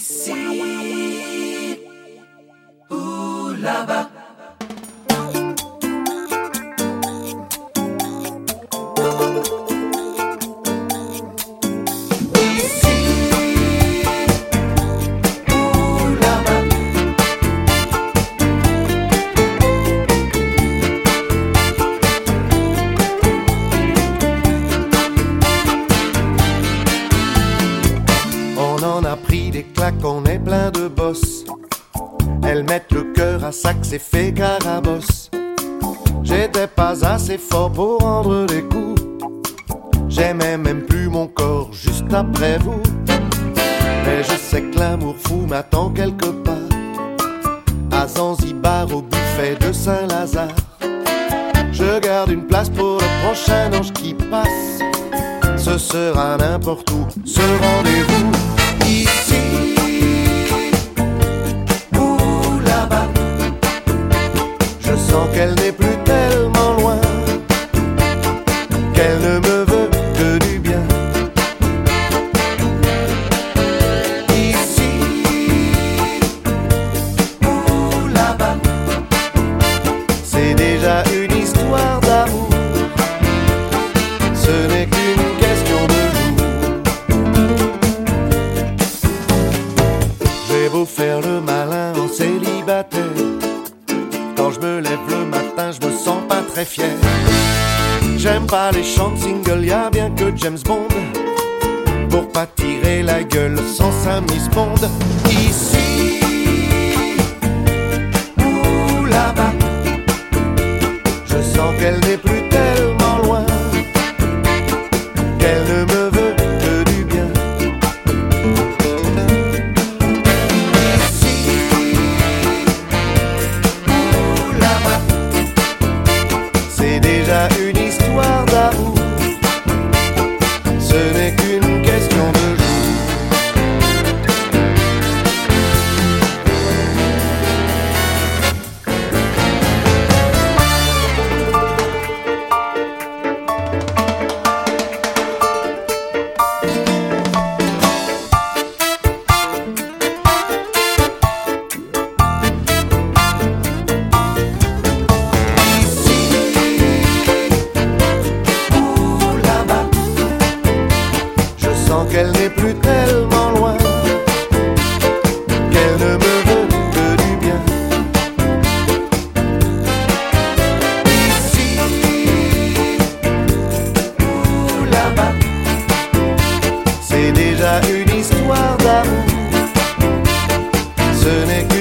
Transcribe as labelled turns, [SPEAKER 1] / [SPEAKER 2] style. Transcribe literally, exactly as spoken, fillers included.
[SPEAKER 1] Ici ou là-bas.
[SPEAKER 2] On a pris des claques, on est plein de bosses. Elles mettent le cœur à sac, c'est fait carabosse. J'étais pas assez fort pour rendre les coups. J'aimais même plus mon corps juste après vous. Mais je sais que l'amour fou m'attend quelque part, à Zanzibar au buffet de Saint-Lazare. Je garde une place pour le prochain ange qui passe. Ce sera n'importe où, ce rendez-vous. Ici ou là-bas, je sens qu'elle n'est plus tellement loin, qu'elle ne me veut que du bien. Ici ou là-bas, c'est déjà une histoire d'amour. Ce n'est qu'une question de beau faire le malin en célibataire, quand je me lève le matin, je me sens pas très fier. J'aime pas les chants de single, y'a bien que James Bond pour pas tirer la gueule sans sa Miss Bond. Ici ou là-bas, je sens qu'elle n'est plus tellement loin, qu'elle ne me veut que du bien. C'est déjà une histoire d'amour. Ce n'est qu'une question de jour. Qu'elle n'est plus tellement loin, qu'elle ne me veut que du bien. Ici ou là-bas, c'est déjà une histoire d'amour. Ce n'est